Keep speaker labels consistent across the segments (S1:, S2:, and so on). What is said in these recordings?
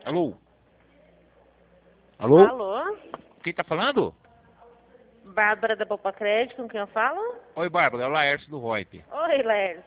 S1: Alô? Alô?
S2: Alô?
S1: Quem tá falando?
S2: Bárbara da Poupa Crédito, com quem eu falo?
S1: Oi, Bárbara, é o Laércio do VoIP.
S2: Oi, Lércio.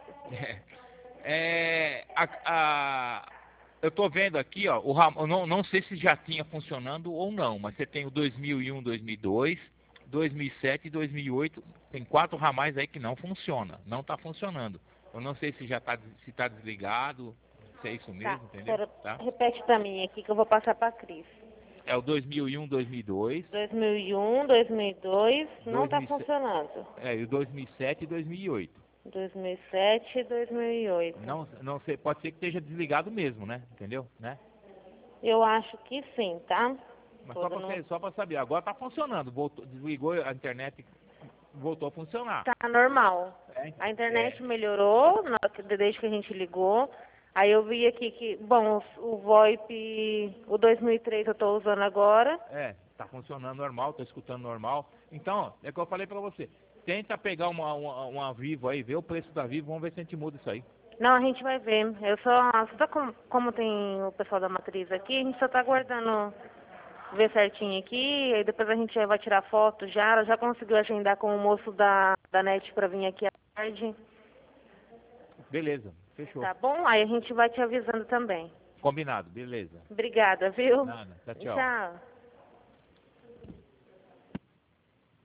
S1: Eu tô vendo aqui, ó, eu não sei se já tinha funcionando ou não, mas você tem o 2001, 2002, 2007 e 2008, tem 4 ramais aí que não funciona, não tá funcionando. Eu não sei se já tá, se tá desligado, se é isso
S2: Tá,
S1: mesmo, entendeu?
S2: espera,
S1: Tá?
S2: repete pra mim aqui que eu vou passar pra Cris.
S1: É o 2001, 2002,
S2: 2001, 2002, não tá
S1: 2007,
S2: funcionando.
S1: e o 2007 e 2008.
S2: 2007 e 2008.
S1: Não sei, pode ser que esteja desligado mesmo, né? Entendeu? Né?
S2: Eu acho que sim, tá?
S1: Mas
S2: Toda não...
S1: só para saber, agora tá funcionando, voltou, desligou a internet, voltou a funcionar.
S2: Tá normal.
S1: É,
S2: A
S1: é,
S2: internet melhorou desde que a gente ligou. Aí eu vi aqui que, bom, o VoIP, o 2003 eu tô usando agora.
S1: tá funcionando normal, tá escutando normal. Então, é o que eu falei para você, tenta pegar uma Vivo aí, ver o preço da Vivo, vamos ver se a gente muda isso aí.
S2: Não, a gente vai ver. Eu só como tem o pessoal da matriz aqui, a gente só tá aguardando ver certinho aqui, aí depois a gente já vai tirar foto já. Ela já conseguiu agendar com o moço da NET pra vir aqui à tarde.
S1: Beleza, fechou.
S2: Tá bom? Aí a gente vai te avisando também.
S1: Combinado, beleza.
S2: Obrigada, viu?
S1: Nada, tchau, tchau.
S2: Tchau.